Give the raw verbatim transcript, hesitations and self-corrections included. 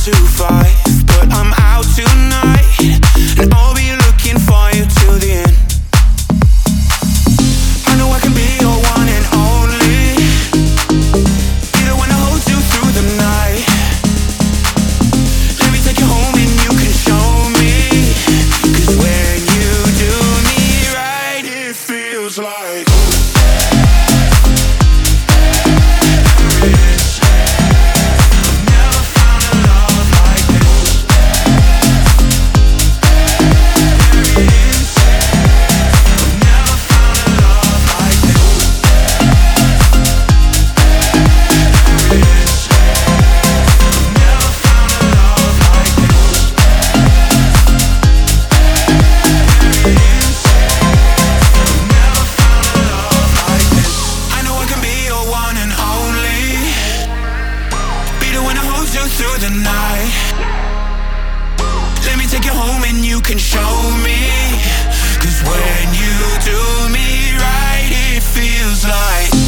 to five, but I'm out tonight, and I'll be looking for you till the end. I know I can be your one and only, be the one to hold you through the night. Let me take you home and you can show me, 'cause when you do me right, it feels like through the night. Let me take you home and you can show me, 'cause when you do me right, it feels like